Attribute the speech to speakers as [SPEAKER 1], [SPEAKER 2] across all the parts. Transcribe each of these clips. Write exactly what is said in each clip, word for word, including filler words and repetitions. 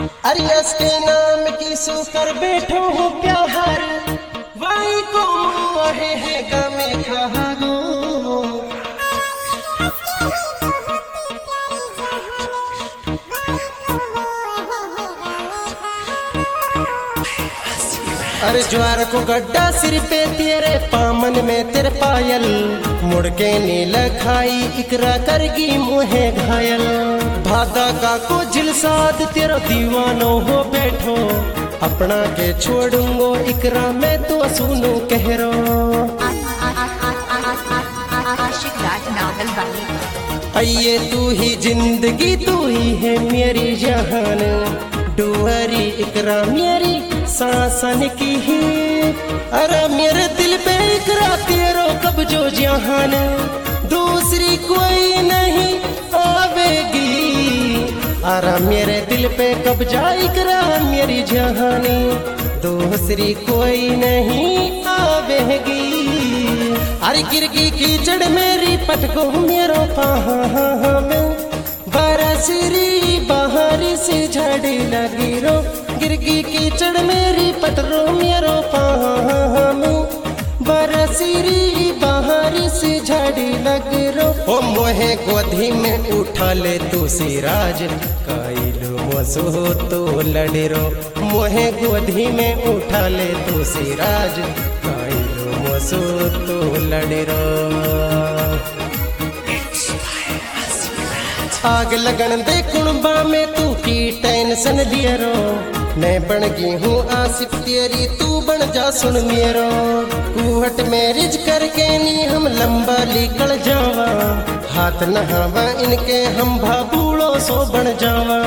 [SPEAKER 1] Aureus के नाम की सुकर बैठो हो प्यार वाई को मोहे है गमे खागो। अरे ज्वार को गड्ढा सिर पे तेरे पामन में तेरे पायल मुड़ के नील खाई इकरा करगी मुहे घायल। भादा का को जिलसाद तेरा दीवानो हो बैठो अपना के छोड़ूंगो इकरा मैं तो सुनू कह रो। आइए तू ही जिंदगी तू ही है मेरी जहान डुअरी इकरा मेरी सासन की ही। अरे मेरे दिल पे इकरा तेरो कब्जो जहान दूसरी कोई नहीं आवेगी। अरे मेरे दिल पे कब्जा इकरा मेरी जहानी दूसरी कोई नहीं आवेगी। अरे गिरगी कीचड़ मेरी पटको मेरो पहाड़ में बरसरी बाहर से झड़ी लगी रो। गिरगी कीचड़ मेरी पटरो मेरो पाम बरसरी बाहर से झड़ी लग रो। ओ मोहे गोधी में उठा ले तू सिराज काइलो मोसो तो लड़े रो। मोहे गोधी में उठा ले तू सिराज काइलो मोसो तो लड़े रो। आग लगन दे कुणबा में तू की टेंशन लिया रो। मैं बन गई हूँ आसिफ तेरी तू बन जा सुन मेरो। कुहट मैरिज करके नी हम लंबा निकल जावा हाथ नहावा इनके हम भाबूड़ो सो बन जावा।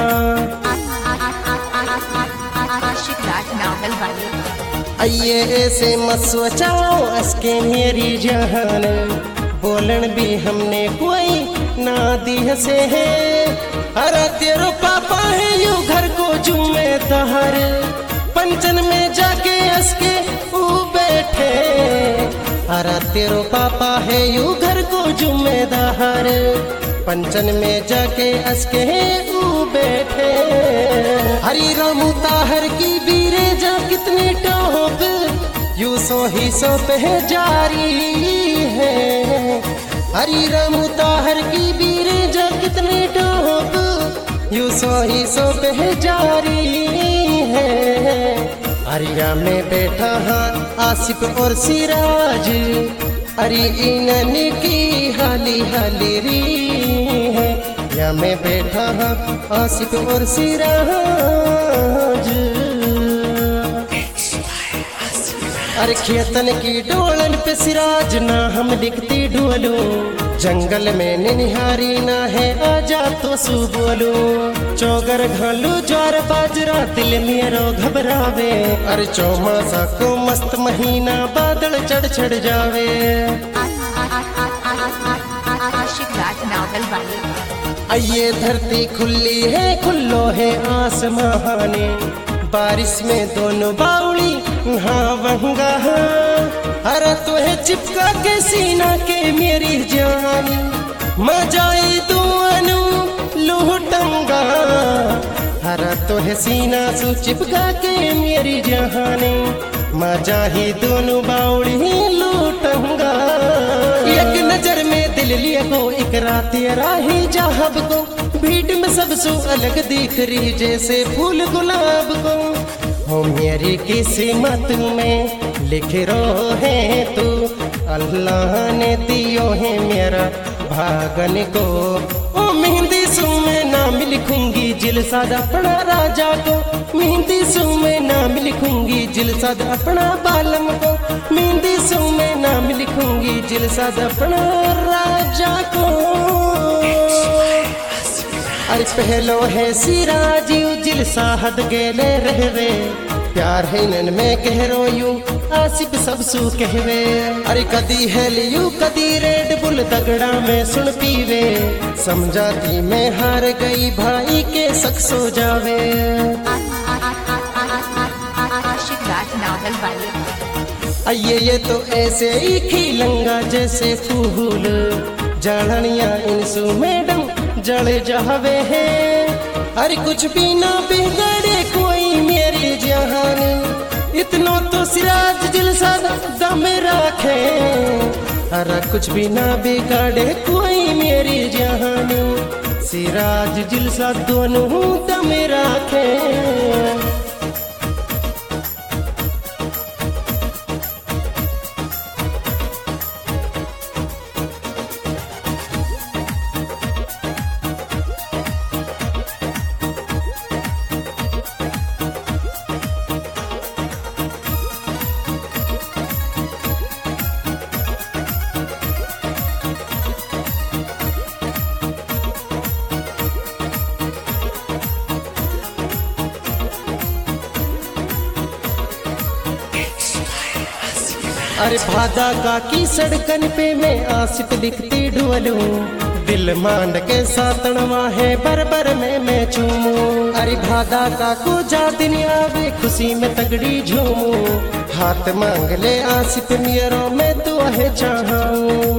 [SPEAKER 1] आइए ऐसे मत सोचाओ असके मेरी जहान बोलन भी हमने कोई ना दी से है। अरे तेरो पापा है यू घर को जुम्मेदार पंचन में जाके असके ऊ बैठे। अरे तेरो पापा है यू घर को जुम्मेदार पंचन में जाके असके ऊ बैठे। हरी रामू ताहर की बीरे जा कितने टॉप यू सो ही सो पे जारी है। हरी राम ताहर की बीरे जा कितने टॉप यू सो ही सो पे जारी है। अरिया में बैठा हाँ आसिफ और सिराज अरे इनन की हाली हाली री है। या में बैठा हाँ आसिफ और सिराज अरे खेतन की डोलन पे सिराज ना हम लिखती ढोलो। जंगल में निहारी ना है आजा तो सु बोलो। चौगर घालू ज्वार बाजरा दिल मेरो घबरावे। अरे चौमासा को मस्त महीना बादल चढ़ चढ़ जावे। आइए धरती खुली है खुल्लो है आसमाने बारिश में दोनों बाउली हाँ वंगा। अरे तुहे चिपका के सीना के मेरी जान मजाई दुआनु लूटंगा। अरे तुहे सीना सु चिपका के मेरी जाने मजा ही दोनों बाउली लूटंगा। एक नजर में दिल लिया को एक रात तेरा ही चाहब को भीड़ में सब सो अलग दिख रही जैसे फूल गुलाब को। हो मेरी किस्मत में लिख रो है तू अल्लाह ने दियो है मेरा भागन को। ओ मेहंदी सू में नाम लिखूंगी जिलसाद अपना राजा को। मेहंदी सू में नाम लिखूंगी जिलसाद अपना बालम को। मेहंदी सू में नाम लिखूंगी जिलसाद अपना राजा को। अरे पहलो है सिराज जिल साहद गेले रहवे प्यार है नन में कह रो यू आसिफ सब सू कहवे। अरे कदी है लियू कदी रेड बुल दगड़ा में सुन पीवे समझाती मैं हार गई भाई के सक सो जावे। आइए ये तो ऐसे ही खिलंगा जैसे फूल जड़निया इनसु मैडम जड़े जावे है। अरे कुछ भी ना बिगड़े बिनो तो सिराज जिलसा दम रखे, अरे कुछ भी ना बिगाड़े कोई मेरी जहानी, सिराज जिलसा दोनों दम रखे। अरे भादा का की सड़कन पे मैं आशिक लिखती ढोलूं, दिल मांड के सातणवा है बरबर में मैं चूमू। अरे भादा का को जा दिन आवे खुशी में तगड़ी झूमू, हाथ मांग ले आशिक मियरों में तो है चाहूं।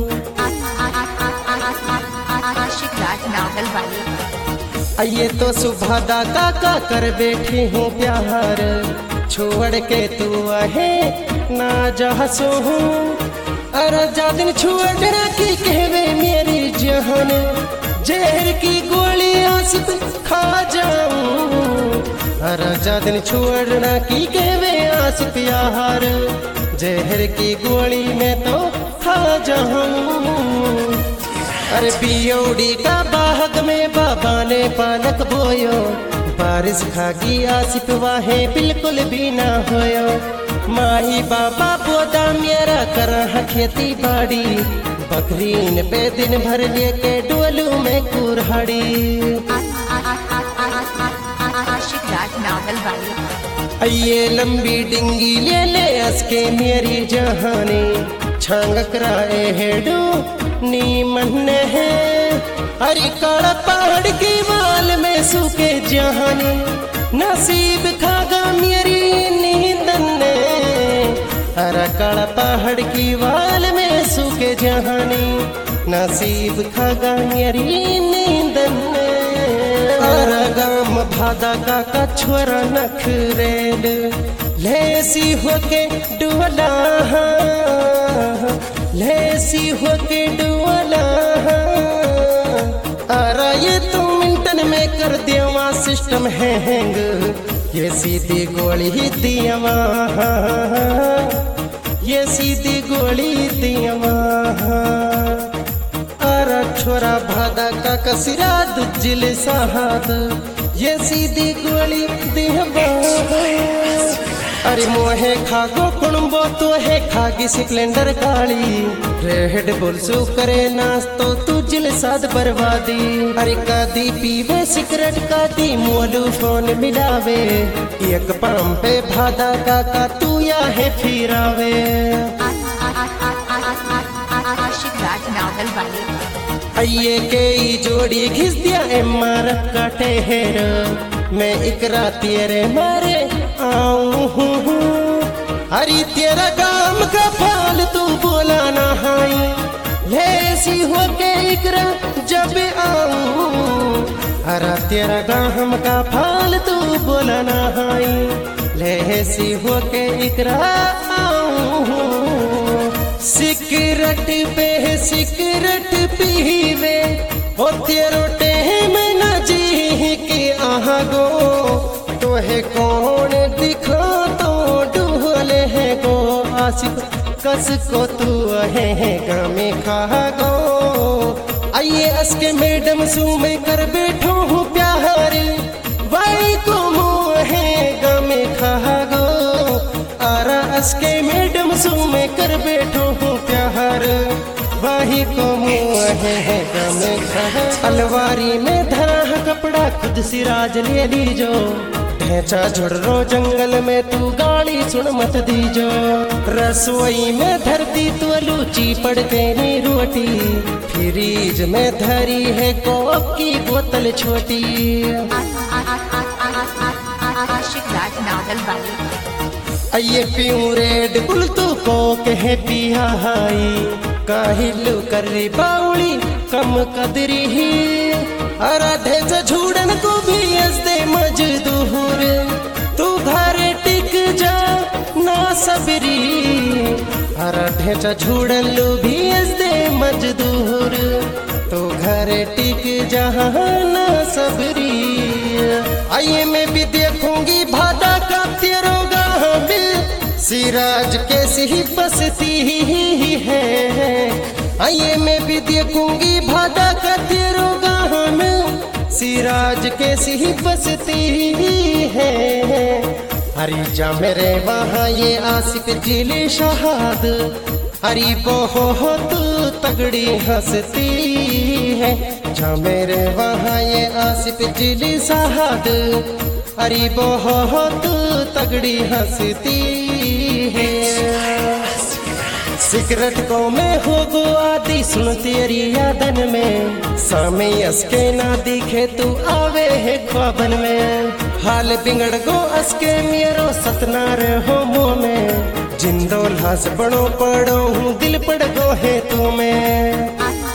[SPEAKER 1] आइए तो सुभादा का का कर बैठी हूँ प्यार, छोड़ के तू आहे ना जहसो हूँ, अरे जा दिन छोड़ना की कहवे मेरी जहान, जहर की गोली आसिफ खा जाऊं। अरे जा दिन छोड़ना की कहवे आसिफ यार, जहर की गोली में तो खा जाऊं। अरे पियोड़ी का बाग में बाबा ने पालक बोयो, बारिश खागी आसिफ वाहे बिल्कुल भी ना होयो। माही बाबा बोदा मेरा कर खेती बाड़ी, बकरीन पे दिन भर लेके डोलू में कुरहाड़ी। ये लंबी डिंगी ले ले असके मेरी जहानी, छांग कराए हेडू नी मन है। हरी काला पहाड़ की वाल में सूखे जहानी, नसीब खागा मेरी नींदन ने। हरा काला पहाड़ की वाल में सूखे जहानी, नसीब खागा मेरी नींदन ने। हरा गाम भादा का का छोरा नखरेल, लेसी होके डुअला, लेसी होके डुअला। अरे ये तो मिनटन में कर देवा सिस्टम हैंग, ये सीधी गोली दियावा, ये सीधी गोली दियावा। अरे छोरा भादा का कसिरा दुजिल साहब, ये सीधी गोली दियावा। अरे मोहे खागो कुणबो तो है खागी सिकलेंडर गाड़ी, रेड बुल सु करे नाच तो तू जिल साद बर्बादी। अरे कादी पीवे सिगरेट कादी मोलू फोन मिलावे, एक पाम पे भादा का का तू या है फिरावे। आइए के जोड़ी घिस दिया एमार का ठहर, मैं इकरा तेरे मारे आऊं हूँ। हरी तेरा काम का फाल तू बोला ना हाई, लेसी होके इकरा जब आऊं। हरा तेरा काम का फाल तू बोला ना हाई, लेसी होके इकरा आऊं। सिगरेट पे सिगरेट पीवे हो तेरो टेम न जी के आगो, तो है कौन दिखा तो डूले है गो आशिक कस को तू है गामे खागो। आइए असके मैडम सू में कर बैठो हूँ प्यार, भाई को मुँह है गामे खागो। आरा असके मैडम सू में कर बैठो हूँ प्यार, वाही को मुँह है गामे खागो। अलवारी में धरा कपड़ा खुद सिराज ले लीजो, ढेंचा झुड़रो जंगल में तू गाली सुन मत दीजो। रसोई में धरती तो लूची पड़ते नी रोटी, फ्रीज में धरी है कोक की बोतल छोटी। आइए पीऊं रेड बुल तू कोक है पिया हाई, काहिलू कर री बाउली कम कदरी ही। अराधे से झूड़न को भी दे मजदूर, तू घर टिक जा ना ढेचा झूड़लू भी दे मजदूर तो घर टिक जहाना सबरी। आइए मैं भी देखूंगी भादा का तिरोगा में सिराज कैसी ही बसती है। आइए मैं भी देखूंगी भादा का तिरोगा में सिराज कैसी ही बसती है। हरी जा मेरे वहाँ ये आसिफ जिली शहाद हरी बहुत तगड़ी हंसती है। जा मेरे वहाँ ये आसिफ जिली शहाद हरी बहुत तगड़ी हंसती है। सिगरेट को मैं हो गो आदि सुन तेरी यादन में सामे असके ना दिखे तू आवे है ख्वाबन में। हाल बिगड़ गो असके मेरो सतनार हो मुँह में जिंदो लास बड़ो पड़ो हूँ दिल पड़ गो है तू में।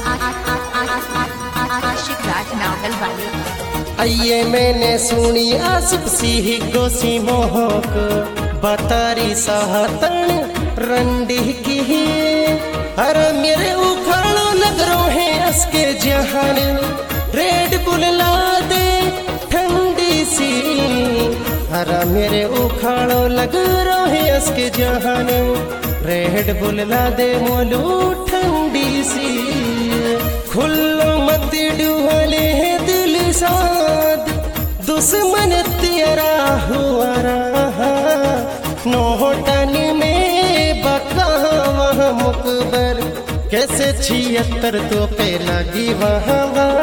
[SPEAKER 1] आइए मैंने सुनी आसिफ सी ही गोसी मोहक बतारी साहतन रंडी की हर मेरे उखाड़ो लग रो है असके जहान रेड बुल ला दे ठंडी सी। हर मेरे उखाड़ो लग रो है असके जहान रेड बुल ला दे मोलू ठंडी सी। खुल्लो मत डुहले दिल साद दुश्मन तेरा हुआ रहा नोटन में बका वहाँ मुकबर कैसे छिहत्तर तो पे लगी वहाँ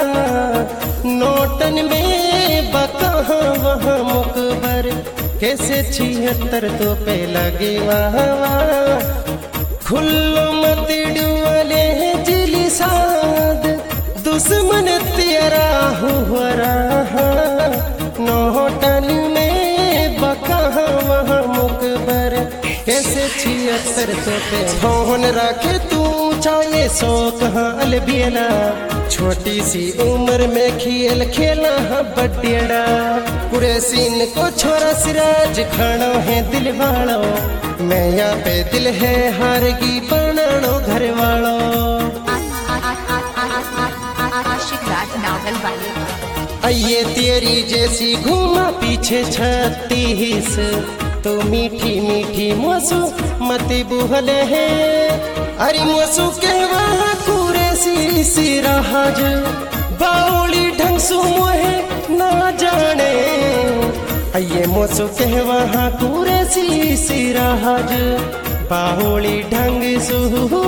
[SPEAKER 1] नोटन में बका वहाँ मुकबर कैसे छिहत्तर तो पे लगी वहाँ। खुल्लो मत डुअले जिली साद दुश्मन तेरा हुआ रहा नोटन में बका वहाँ मुकबर कैसे छिहत्तर तो पे। फोन रखे तू चाहे सो कहाँ अलबियला छोटी सी उम्र में खेल खेला हाँ बड्डेड़ा। पूरे सीन को छोरा सिराज खाना है दिल वालों मैं यहाँ पे दिल है हारगी बनानो घर वालों। आइए तेरी जैसी घूमा पीछे छत्तीस तो मीठी मीठी मोसू मती बुहले है। अरे मोसू कहवा पूरे सी सिराज बाउली ढंग सु मोहे ना जाने। आइए मोसू कहवा पूरे सी सिराज बाउली ढंग सु